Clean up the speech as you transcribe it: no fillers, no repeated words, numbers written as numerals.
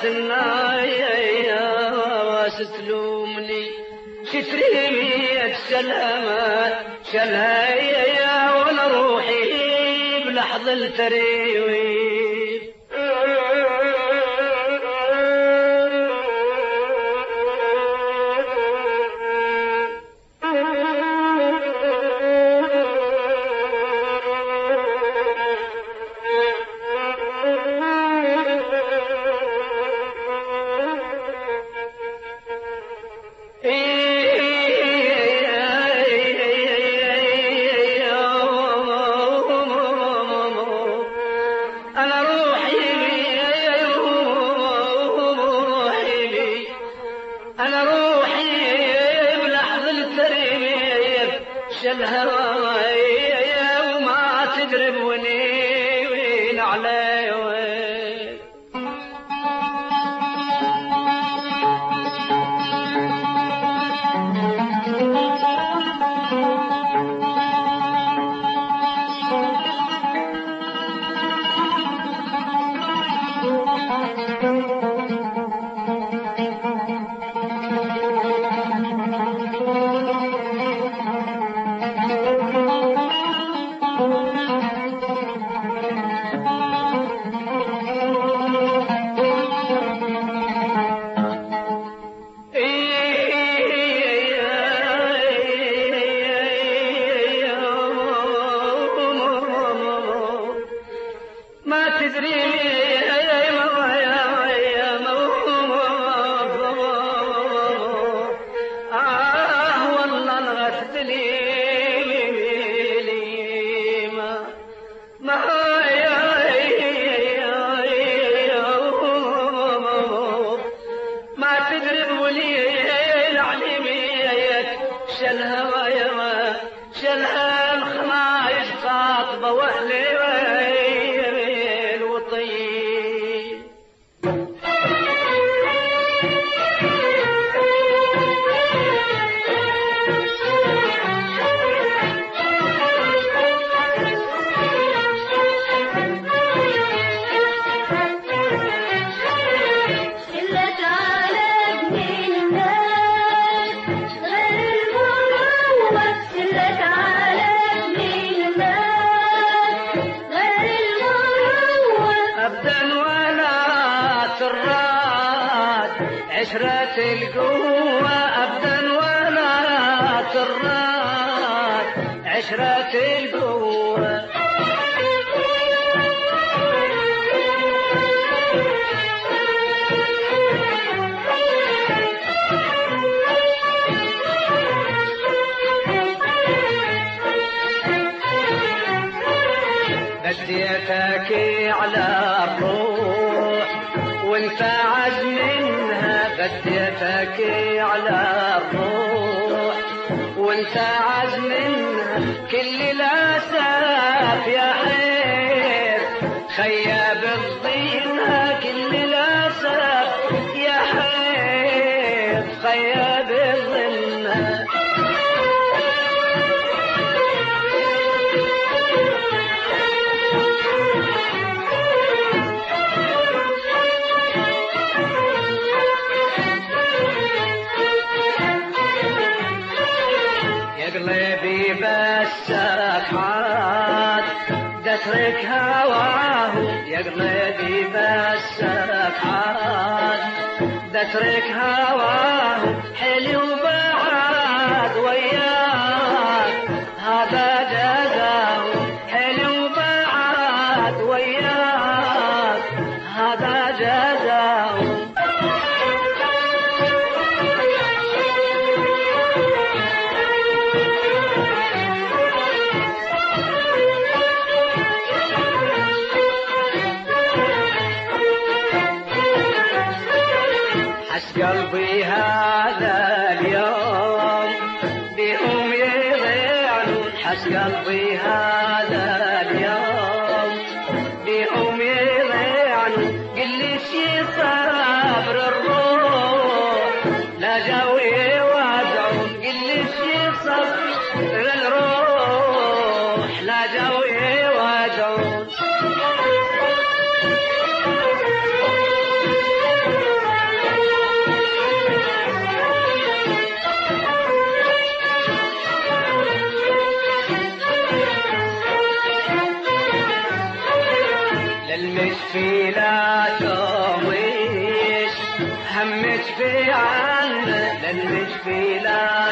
الناس تلومني شتريمي شلها يا وانا روحي بلحظة التريوي الهوى وما تقربوني وين علي وين شلها الخمايش خاطبة واهلي ويمين وطيب عشرة القوة أبدا ولا تراد عشرة القوة بديتك على الروح وانت منها بديتك على الروح وانت عز منها كل الاسف يا حير خياب الظنها كل الاسف يا حير خياب الظنها قلبي بسك عاد دترك هواه يا قلبي بسك عاد دترك هواه حلو بعاد وياك هذا جزاه حلو بعاد وياك هذا جزاه قلبي هذا اليوم بهم يضيعون حس قلبي هذا اليوم بهم يضيعون قل شي صبر الروح لا جو يوادعون قل شي صبر الروح لا جو يوادعون مش في لا